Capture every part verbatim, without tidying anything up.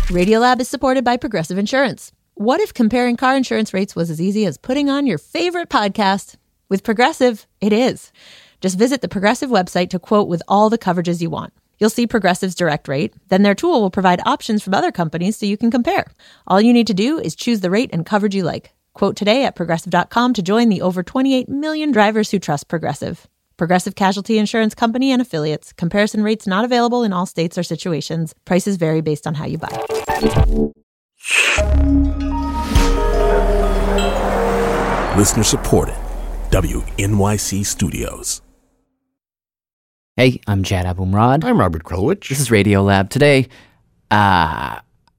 Radiolab is supported by Progressive Insurance. What if comparing car insurance rates was as easy as putting on your favorite podcast? With Progressive, it is. Just visit the Progressive website to quote with all the coverages you want. You'll see Progressive's direct rate. Then their tool will provide options from other companies so you can compare. All you need to do is choose the rate and coverage you like. Quote today at progressive dot com to join the over twenty-eight million drivers who trust Progressive. Progressive Casualty Insurance Company and Affiliates. Comparison rates not available in all states or situations. Prices vary based on how you buy. Listener supported. W N Y C Studios. Hey, I'm Jad Abumrad. I'm Robert Krulwich. This is Radiolab. Today, uh,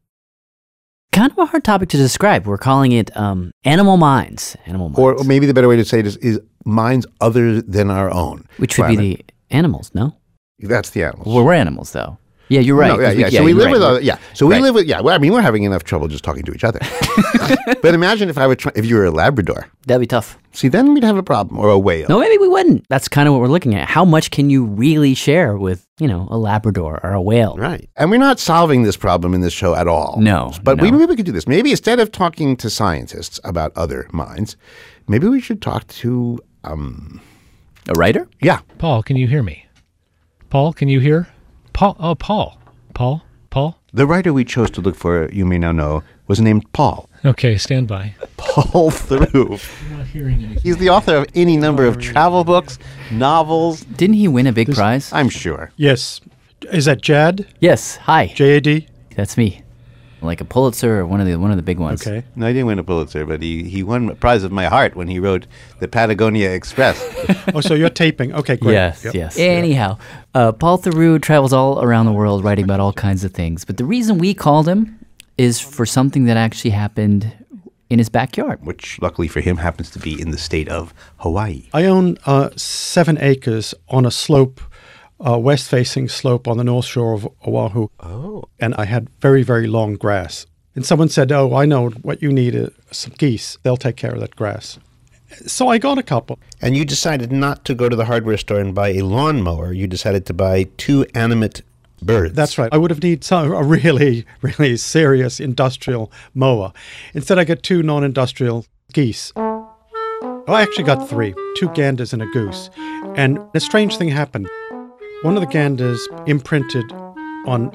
kind of a hard topic to describe. We're calling it um, animal minds. Animal minds. Or maybe the better way to say it is, is minds other than our own. Which would be the animals, no? That's the animals. Well, we're animals, though. Yeah, you're right. No, yeah, we, yeah. yeah. So we live right. with other, yeah. So we right. live with, yeah. Well, I mean, we're having enough trouble just talking to each other. But imagine if I would try, if you were a Labrador. That'd be tough. See, then we'd have a problem, or a whale. No, maybe we wouldn't. That's kind of what we're looking at. How much can you really share with, you know, a Labrador or a whale? Right. And we're not solving this problem in this show at all. No. But no. We, maybe we could do this. Maybe instead of talking to scientists about other minds, maybe we should talk to, um... a writer? Yeah. Paul, can you hear me? Paul, can you hear? Paul, oh, Paul. Paul? Paul? The writer we chose to look for, you may now know, was named Paul. Okay, stand by. Paul Theroux. I'm not hearing anything. He's the author of any number of travel books, novels. Didn't he win a big This- prize? I'm sure. Yes. Is that Jad? Yes. Hi. J A D? That's me. Like a Pulitzer or one of the one of the big ones. Okay. No, he didn't win a Pulitzer, but he, he won a prize of my heart when he wrote the Patagonia Express. Oh, so you're taping. Okay, great. Yes, Yep. yes. Anyhow, uh, Paul Theroux travels all around the world writing about all kinds of things. But the reason we called him is for something that actually happened in his backyard. Which, luckily for him, happens to be in the state of Hawaii. I own uh, seven acres on a slope, uh, west-facing slope on the north shore of Oahu. Oh. And I had very, very long grass. And someone said, oh, I know what you need is some geese. They'll take care of that grass. So I got a couple. And you decided not to go to the hardware store and buy a lawnmower. You decided to buy two animate birds. That's right. I would have needed some, a really, really serious industrial mower. Instead, I got two non-industrial geese. Oh, I actually got three, two ganders and a goose. And a strange thing happened. One of the ganders imprinted on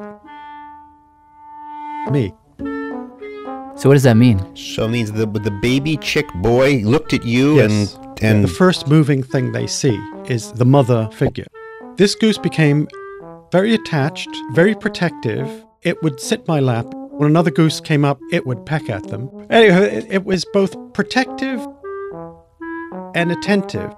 me. So what does that mean? So it means the the baby chick boy looked at you Yes. and and The first moving thing they see is the mother figure. This goose became very attached, very protective. It would sit in my lap. When another goose came up, it would peck at them. Anyway, it, it was both protective and attentive.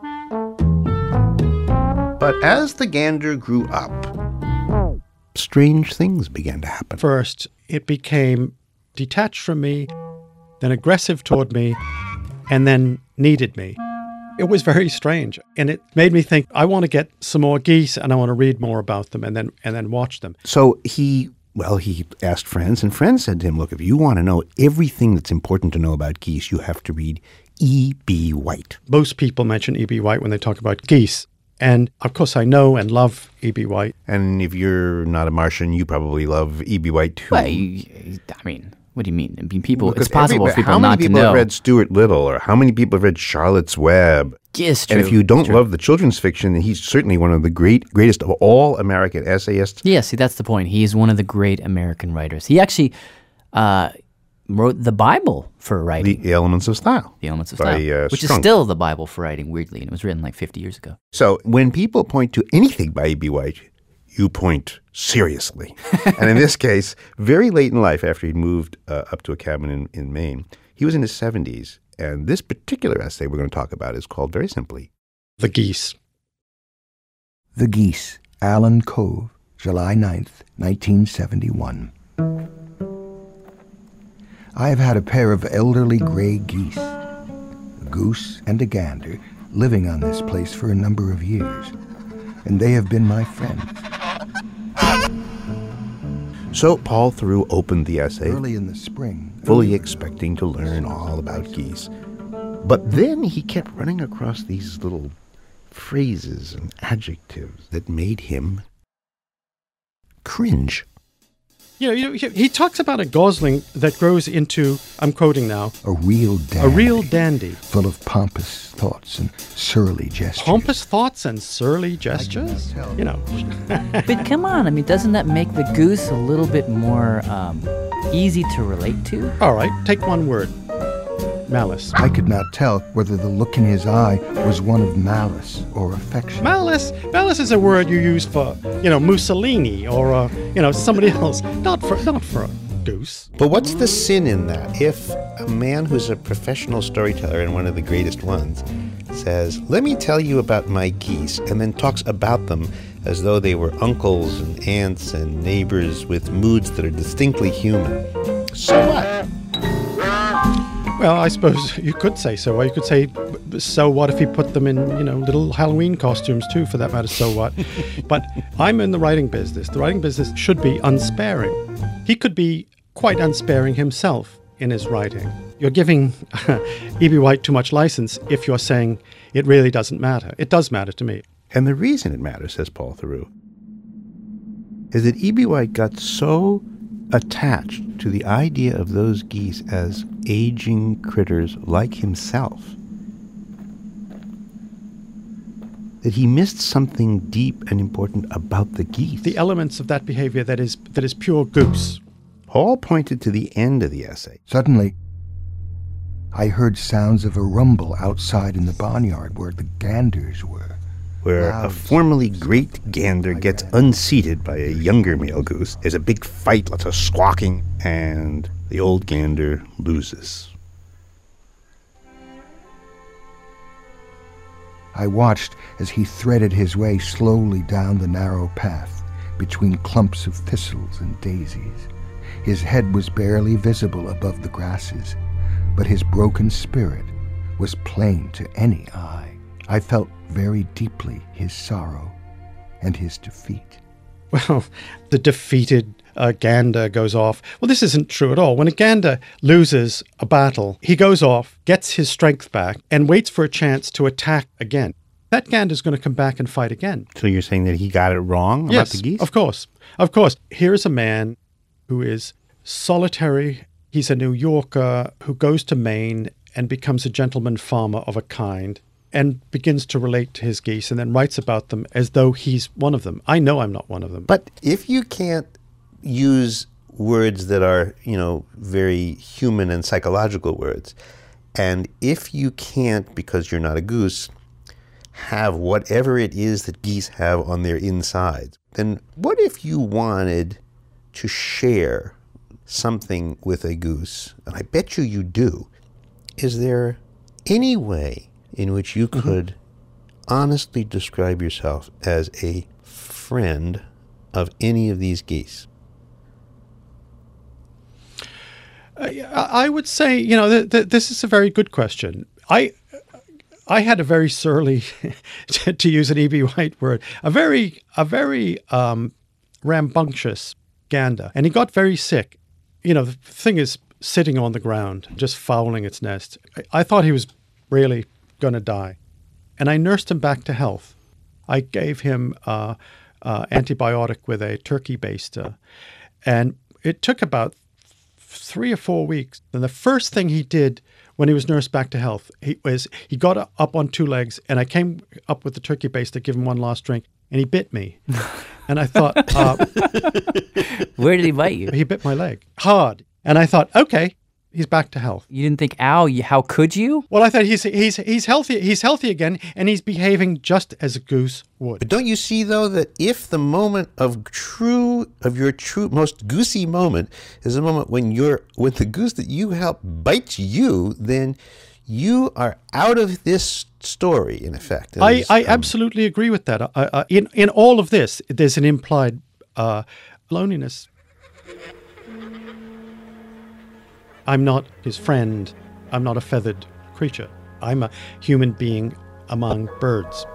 But as the gander grew up, strange things began to happen. First, it became detached from me, then aggressive toward me, and then needed me. It was very strange, and it made me think, I want to get some more geese, and I want to read more about them, and then and then watch them. So he, well, he asked friends, and friends said to him, look, if you want to know everything that's important to know about geese, you have to read E B. White. Most people mention E B. White when they talk about geese, and of course I know and love E B. White. And if you're not a Martian, you probably love E B. White too. Well, you, I mean, what do you mean? I mean, people. Because it's possible every- for people how many not people to know. have read Stuart Little, or how many people have read Charlotte's Web? Yes, true. And if you don't true. love the children's fiction, then he's certainly one of the great, greatest of all American essayists. Yeah, see, that's the point. He is one of the great American writers. He actually uh, wrote the Bible for writing. The Elements of Style. The Elements of by, Style, uh, which Strunk. is still the Bible for writing, weirdly, and it was written like fifty years ago. So when people point to anything by E B. White, you point seriously. And in this case, very late in life, after he'd moved uh, up to a cabin in, in Maine, he was in his seventies. And this particular essay we're going to talk about is called, very simply, The Geese. The Geese, Allen Cove, July ninth, nineteen seventy-one. I have had a pair of elderly gray geese, a goose and a gander, living on this place for a number of years, and they have been my friends. So Paul Theroux opened the essay Early in the spring, fully expecting to learn all about geese. But then he kept running across these little phrases and adjectives that made him cringe. You know, you, he talks about a gosling that grows into, I'm quoting now, A real dandy. a real dandy. Full of pompous thoughts and surly gestures. Pompous thoughts and surly gestures? You know. But come on, I mean, doesn't that make the goose a little bit more um, easy to relate to? All right, take one word. Malice. I could not tell whether the look in his eye was one of malice or affection. Malice, malice is a word you use for, you know, Mussolini or, uh, you know, somebody else. Not for, not for a goose. But what's the sin in that? If a man who's a professional storyteller and one of the greatest ones says, let me tell you about my geese, and then talks about them as though they were uncles and aunts and neighbors with moods that are distinctly human, so what? Well, I suppose you could say so. Or you could say, so what if he put them in, you know, little Halloween costumes too, for that matter, so what? But I'm in the writing business. The writing business should be unsparing. He could be quite unsparing himself in his writing. You're giving E B. White too much license if you're saying it really doesn't matter. It does matter to me. And the reason it matters, says Paul Theroux, is that E B. White got so attached to the idea of those geese as aging critters like himself that he missed something deep and important about the geese. The elements of that behavior that is that is pure goose. Paul pointed to the end of the essay. Suddenly, I heard sounds of a rumble outside in the barnyard where the ganders were. Where Loud. a formerly great gander gets unseated by a younger male goose. There's a big fight, lots of squawking, and the old gander loses. I watched as he threaded his way slowly down the narrow path between clumps of thistles and daisies. His head was barely visible above the grasses, but his broken spirit was plain to any eye. I felt very deeply his sorrow and his defeat. Well, the defeated uh, gander goes off. Well, this isn't true at all. When a gander loses a battle, he goes off, gets his strength back, and waits for a chance to attack again. That gander's going to come back and fight again. So you're saying that he got it wrong about Yes, the geese? of course. Of course. Here's a man who is solitary. He's a New Yorker who goes to Maine and becomes a gentleman farmer of a kind and begins to relate to his geese and then writes about them as though he's one of them. I know I'm not one of them. But if you can't use words that are, you know, very human and psychological words, and if you can't, because you're not a goose, have whatever it is that geese have on their insides, then what if you wanted to share something with a goose? And I bet you you do. Is there any way in which you could mm-hmm. honestly describe yourself as a friend of any of these geese? Uh, I would say, you know, th- th- this is a very good question. I I had a very surly, to use an E B. White word, a very a very um, rambunctious gander, and he got very sick. You know, the thing is sitting on the ground, just fouling its nest. I, I thought he was really going to die, and I nursed him back to health. I gave him uh, uh, antibiotic with a turkey baster, and it took about three or four weeks. And the first thing he did when he was nursed back to health, he was he got up on two legs, and I came up with the turkey baster, give him one last drink, and he bit me. And I thought, uh, where did he bite you? He bit my leg hard, and I thought, okay, he's back to health. You didn't think, ow, you, how could you? Well, I thought he's he's he's healthy. He's healthy again, and he's behaving just as a goose would. But don't you see, though, that if the moment of true, of your true, most goosey moment is the moment when you're with the goose that you help bites you, then you are out of this story, in effect. I, There's, I um, absolutely agree with that. Uh, uh, in in all of this, there's an implied uh, loneliness. I'm not his friend. I'm not a feathered creature. I'm a human being among birds.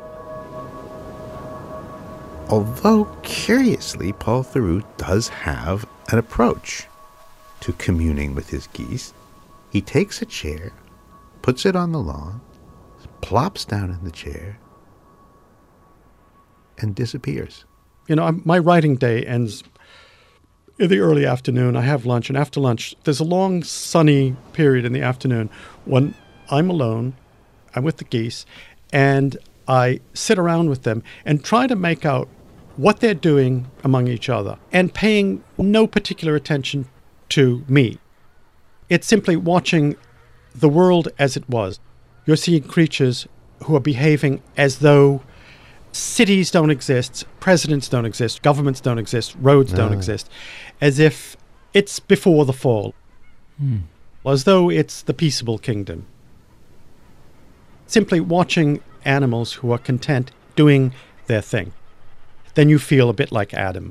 Although, curiously, Paul Theroux does have an approach to communing with his geese. He takes a chair, puts it on the lawn, plops down in the chair, and disappears. You know, I'm, my writing day ends in the early afternoon, I have lunch, and after lunch, there's a long sunny period in the afternoon when I'm alone, I'm with the geese, and I sit around with them and try to make out what they're doing among each other and paying no particular attention to me. It's simply watching the world as it was. You're seeing creatures who are behaving as though cities don't exist, presidents don't exist, governments don't exist, roads no. don't exist, as if it's before the fall, hmm. as though it's the peaceable kingdom. Simply watching animals who are content doing their thing. Then you feel a bit like Adam.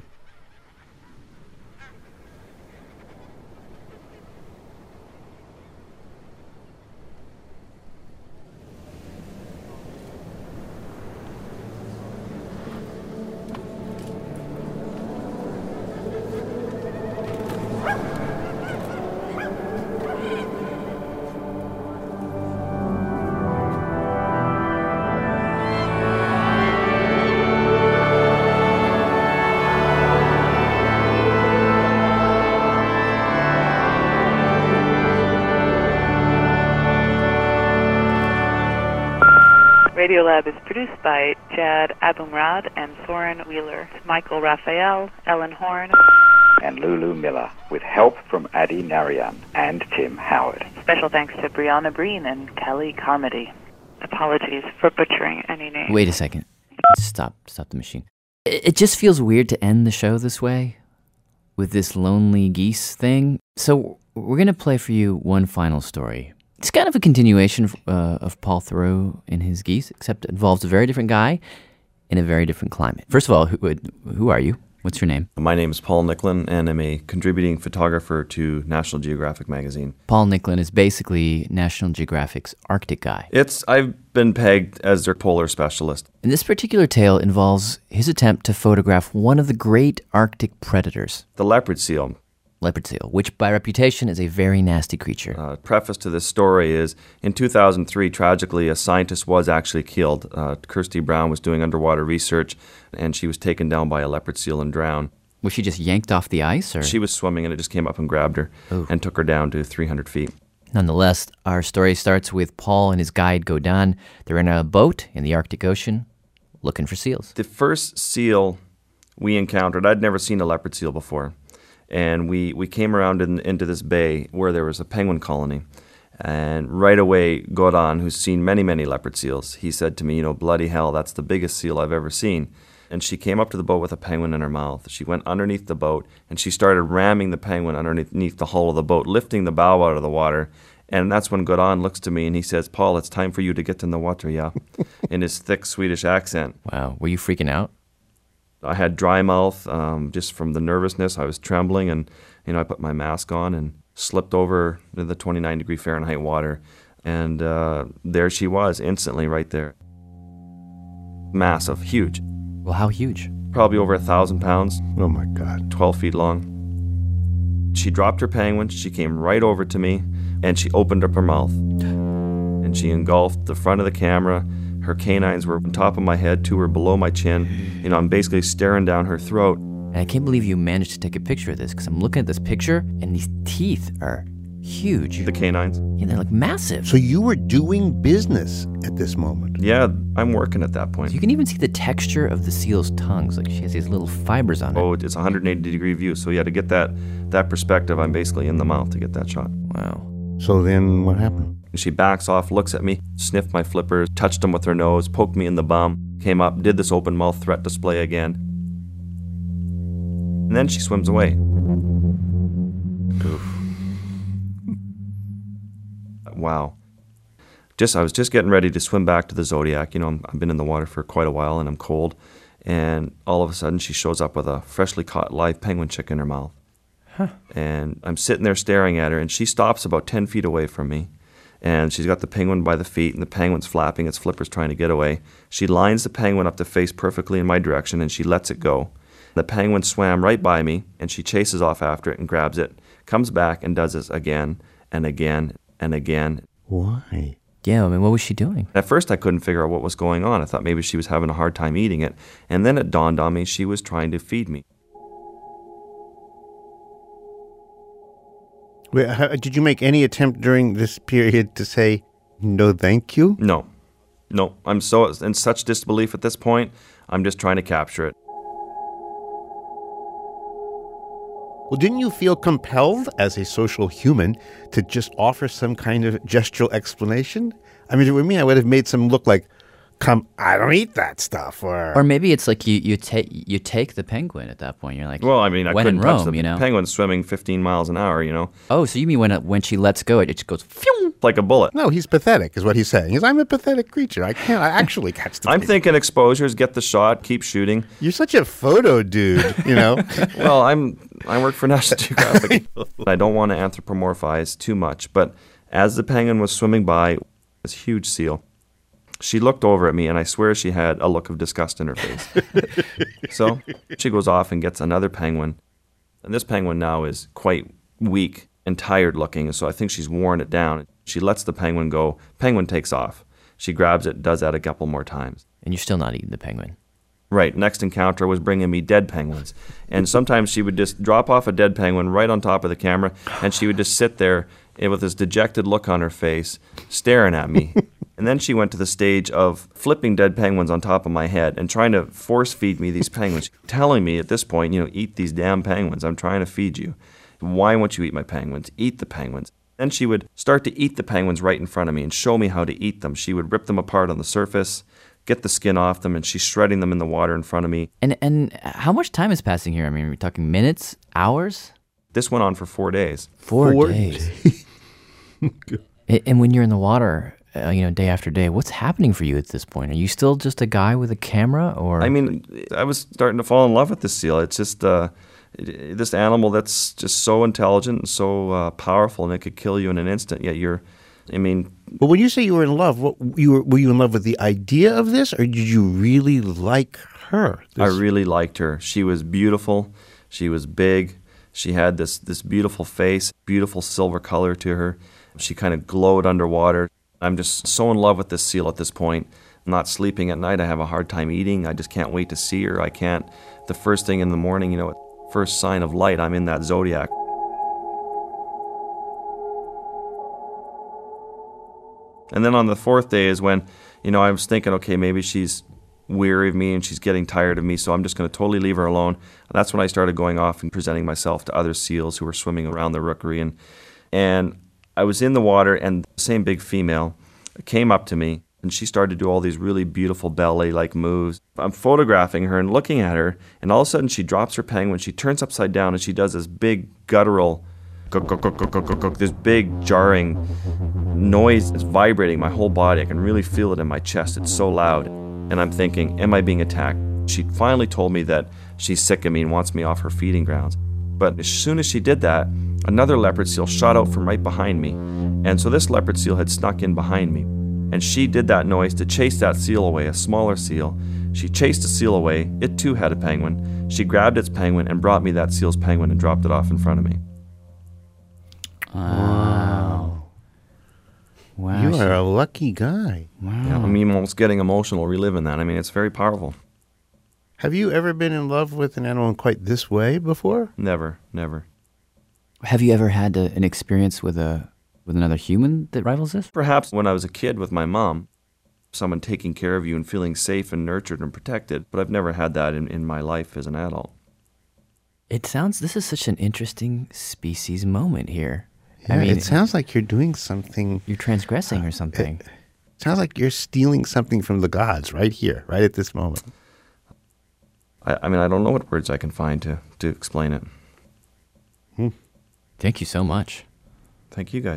Radiolab is produced by Chad Abumrad and Soren Wheeler, Michael Raphael, Ellen Horn, and Lulu Miller, with help from Adi Narayan and Tim Howard. Special thanks to Brianna Breen and Kelly Carmody. Apologies for butchering any name. Wait a second. Stop. Stop the machine. It, it just feels weird to end the show this way, with this lonely geese thing. So we're going to play for you one final story. It's kind of a continuation of, uh, of Paul Theroux and his geese, except it involves a very different guy in a very different climate. First of all, who, who are you? What's your name? My name is Paul Nicklin, and I'm a contributing photographer to National Geographic magazine. Paul Nicklin is basically National Geographic's Arctic guy. It's I've been pegged as their polar specialist. And this particular tale involves his attempt to photograph one of the great Arctic predators. The leopard seal. Leopard seal, which by reputation is a very nasty creature. Uh, preface to this story is, in two thousand three, tragically, a scientist was actually killed. Uh, Kirsty Brown was doing underwater research, and she was taken down by a leopard seal and drowned. Was she just yanked off the ice? Or? She was swimming, and it just came up and grabbed her Ooh. and took her down to three hundred feet. Nonetheless, our story starts with Paul and his guide, Godan. They're in a boat in the Arctic Ocean looking for seals. The first seal we encountered, I'd never seen a leopard seal before. And we, we came around in, into this bay where there was a penguin colony. And right away, Godan, who's seen many, many leopard seals, he said to me, you know, bloody hell, that's the biggest seal I've ever seen. And she came up to the boat with a penguin in her mouth. She went underneath the boat, and she started ramming the penguin underneath the hull of the boat, lifting the bow out of the water. And that's when Godan looks to me and he says, Paul, it's time for you to get in the water, yeah, in his thick Swedish accent. Wow, were you freaking out? I had dry mouth um, just from the nervousness. I was trembling, and you know, I put my mask on and slipped over to the twenty-nine degree Fahrenheit water, and uh, there she was, instantly right there. Massive, huge. Well, how huge? Probably over a thousand pounds. Oh my God. twelve feet long. She dropped her penguin. She came right over to me, and she opened up her mouth, and she engulfed the front of the camera. Her canines were on top of my head, two were below my chin. You know, I'm basically staring down her throat. And I can't believe you managed to take a picture of this, because I'm looking at this picture, and these teeth are huge. The canines? Yeah, they're like massive. So you were doing business at this moment? Yeah, I'm working at that point. So you can even see the texture of the seal's tongues. Like she has these little fibers on it. Oh, it's one hundred eighty degree view. So yeah, to get that, that perspective, I'm basically in the mouth to get that shot. Wow. So then what happened? She backs off, looks at me, sniffed my flippers, touched them with her nose, poked me in the bum, came up, did this open mouth threat display again. And then she swims away. Oof. Wow. Just I was just getting ready to swim back to the Zodiac. You know, I'm, I've been in the water for quite a while, and I'm cold. And all of a sudden, she shows up with a freshly caught live penguin chick in her mouth. Huh. And I'm sitting there staring at her, and she stops about ten feet away from me. And she's got the penguin by the feet, and the penguin's flapping its flippers trying to get away. She lines the penguin up to face perfectly in my direction, and she lets it go. The penguin swam right by me, and she chases off after it and grabs it, comes back and does this again and again and again. Why? Yeah, I mean, what was she doing? At first, I couldn't figure out what was going on. I thought maybe she was having a hard time eating it. And then it dawned on me she was trying to feed me. Wait, how, did you make any attempt during this period to say, no, thank you? No. No. I'm so in such disbelief at this point, I'm just trying to capture it. Well, didn't you feel compelled as a social human to just offer some kind of gestural explanation? I mean, with me, I would have made some look like, come, I don't eat that stuff. Or Or maybe it's like you, you, take you take the penguin at that point. You're like, well, I mean, I when couldn't in touch Rome, the you know? penguin swimming fifteen miles an hour, you know? Oh, so you mean when it, when she lets go, it just goes, phew! Like a bullet. No, he's pathetic, is what he's saying. He's, I'm a pathetic creature. I can't I actually catch the I'm thing. thinking exposures, get the shot, keep shooting. You're such a photo dude, you know? Well, I'm I work for National Geographic. I don't want to anthropomorphize too much, but as the penguin was swimming by, this huge seal, she looked over at me, and I swear she had a look of disgust in her face. So she goes off and gets another penguin, and this penguin now is quite weak and tired looking, so I think she's worn it down. She lets the penguin go. Penguin takes off. She grabs it, does that a couple more times. And you're still not eating the penguin. Right. Next encounter was bringing me dead penguins. And sometimes she would just drop off a dead penguin right on top of the camera, and she would just sit there with this dejected look on her face, staring at me. And then she went to the stage of flipping dead penguins on top of my head and trying to force feed me these penguins, telling me at this point, you know, eat these damn penguins. I'm trying to feed you. Why won't you eat my penguins? Eat the penguins. Then she would start to eat the penguins right in front of me and show me how to eat them. She would rip them apart on the surface, get the skin off them, and she's shredding them in the water in front of me. And and how much time is passing here? I mean, are we talking minutes, hours? This went on for four days. Four, Four days. A- and when you're in the water, uh, you know, day after day, what's happening for you at this point? Are you still just a guy with a camera, or? I mean, I was starting to fall in love with this seal. It's just uh, it, this animal that's just so intelligent and so uh, powerful, and it could kill you in an instant. Yet you're, I mean. But when you say you were in love, what, you were, were you in love with the idea of this, or did you really like her? I This- really liked her. She was beautiful. She was big. She had this this beautiful face, beautiful silver color to her. She kind of glowed underwater. I'm just so in love with this seal at this point. I'm not sleeping at night. I have a hard time eating. I just can't wait to see her. I can't. The first thing in the morning, you know, first sign of light, I'm in that zodiac. And then on the fourth day is when, you know, I was thinking, okay, maybe she's weary of me and she's getting tired of me, so I'm just going to totally leave her alone. And that's when I started going off and presenting myself to other seals who were swimming around the rookery. And, and I was in the water, and the same big female came up to me, and she started to do all these really beautiful ballet-like moves. I'm photographing her and looking at her, and all of a sudden she drops her penguin, she turns upside down, and she does this big guttural, guk, guk, guk, guk, guk, guk, guk, this big jarring noise that's vibrating my whole body. I can really feel it in my chest. It's so loud. And I'm thinking, am I being attacked? She finally told me that she's sick of me and wants me off her feeding grounds. But as soon as she did that, another leopard seal shot out from right behind me. And so this leopard seal had snuck in behind me. And she did that noise to chase that seal away, a smaller seal. She chased the seal away. It too had a penguin. She grabbed its penguin and brought me that seal's penguin and dropped it off in front of me. Wow. Wow. You are a lucky guy. Wow. You know, I'm almost getting emotional reliving that. I mean, it's very powerful. Have you ever been in love with an animal in quite this way before? Never, never. Have you ever had a, an experience with a with another human that rivals this? Perhaps when I was a kid with my mom, someone taking care of you and feeling safe and nurtured and protected, but I've never had that in, in my life as an adult. It sounds, this is such an interesting species moment here. Yeah, I mean, it sounds like you're doing something. You're transgressing or something. It sounds like you're stealing something from the gods right here, right at this moment. I, I mean, I don't know what words I can find to, to explain it. Thank you so much. Thank you, guys.